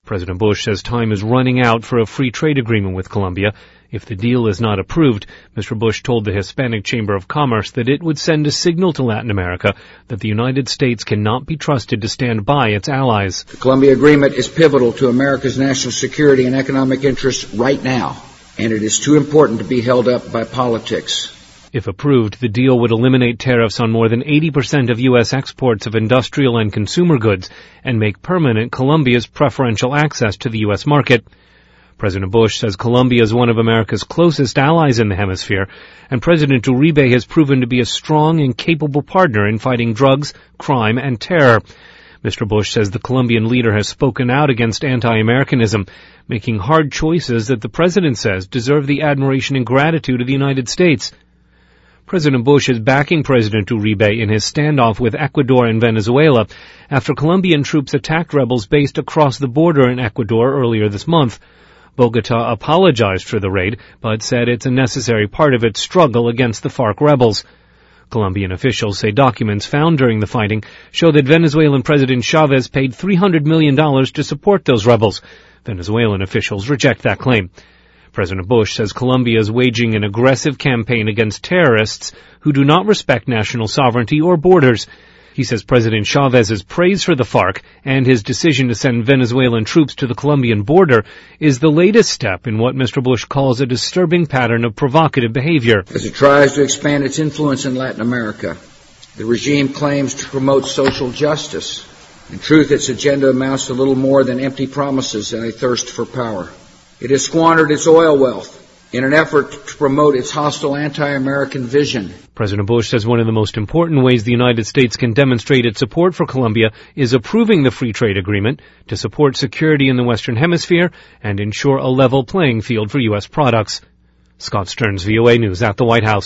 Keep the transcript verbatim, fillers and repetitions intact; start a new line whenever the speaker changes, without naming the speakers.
President Bush says time is running out for a free trade agreement with Colombia. If the deal is not approved, Mister Bush told the Hispanic Chamber of Commerce that it would send a signal to Latin America that the United States cannot be trusted to stand by its allies.
The Colombia Agreement is pivotal to America's national security and economic interests right now, and it is too important to be held up by politics.
If approved, the deal would eliminate tariffs on more than eighty percent of U S exports of industrial and consumer goods and make permanent Colombia's preferential access to the U S market. President Bush says Colombia is one of America's closest allies in the hemisphere, and President Uribe has proven to be a strong and capable partner in fighting drugs, crime, and terror. Mister Bush says the Colombian leader has spoken out against anti-Americanism, making hard choices that the president says deserve the admiration and gratitude of the United States. President Bush is backing President Uribe in his standoff with Ecuador and Venezuela after Colombian troops attacked rebels based across the border in Ecuador earlier this month. Bogota apologized for the raid, but said it's a necessary part of its struggle against the FARC rebels. Colombian officials say documents found during the fighting show that Venezuelan President Chavez paid three hundred million dollars to support those rebels. Venezuelan officials reject that claim. President Bush says Colombia is waging an aggressive campaign against terrorists who do not respect national sovereignty or borders. He says President Chavez's praise for the FARC and his decision to send Venezuelan troops to the Colombian border is the latest step in what Mister Bush calls a disturbing pattern of provocative behavior.
As it tries to expand its influence in Latin America, the regime claims to promote social justice. In truth, its agenda amounts to little more than empty promises and a thirst for power. It has squandered its oil wealth in an effort to promote its hostile anti-American vision.
President Bush says one of the most important ways the United States can demonstrate its support for Colombia is approving the free trade agreement to support security in the Western Hemisphere and ensure a level playing field for U S products. Scott Stearns, V O A News at the White House.